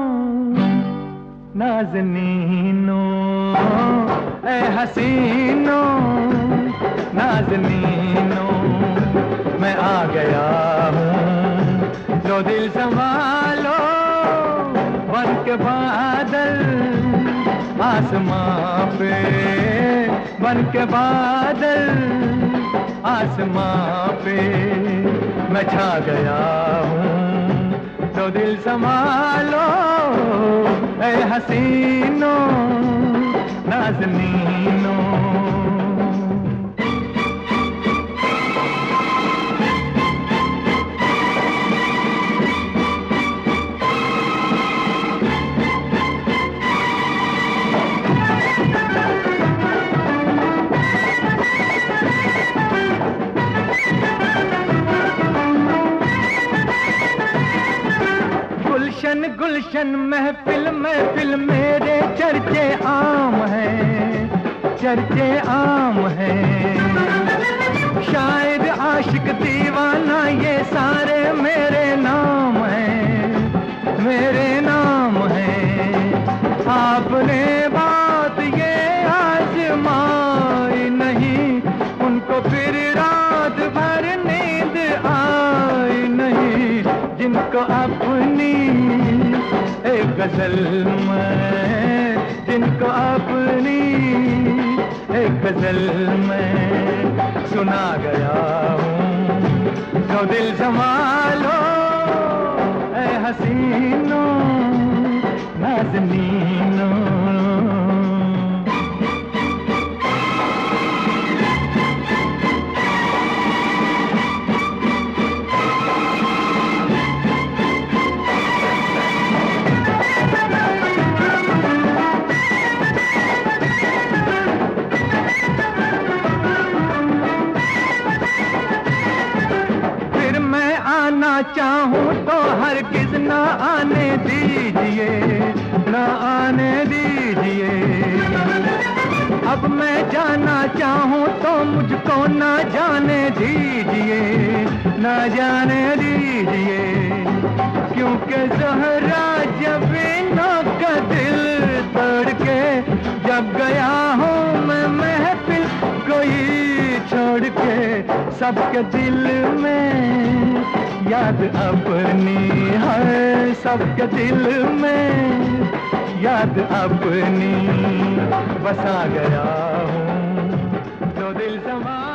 नाज़नीनो ए हसीनो नाज़नीनो मैं आ गया हूँ लो दिल संभालो बन के बादल आसमां पे बन के बादल आसमां पे मैं छा गया हूँ तो दिल संभालो ए हसीनो नाज़नीनो। गुलशन गुलशन महफिल महफिल मेरे चर्चे आम हैं, चर्चे आम हैं। शायद आशिक दीवाना ये सारे मेरे नाम हैं, मेरे नाम हैं। आपने बात ये आजमाई नहीं, उनको फिर रात भर नींद आई नहीं। जिनको अपनी एक गजल में, जिनको अपनी एक गजल में सुना गया हूँ तो दिल संभालो ए हसीनो नाज़नीनो। चाहूं तो हरगिज़ ना आने दीजिए, ना आने दीजिए। अब मैं जाना चाहूं तो मुझको ना जाने दीजिए, ना जाने दीजिए। क्योंकि ज़हरा जब इन्हों का दिल तोड़ के जब गया हूँ मैं महफिल कोई छोड़ के, सबके दिल में याद अपनी है, सबके दिल में याद अपनी बसा गया हूँ तो दिल समा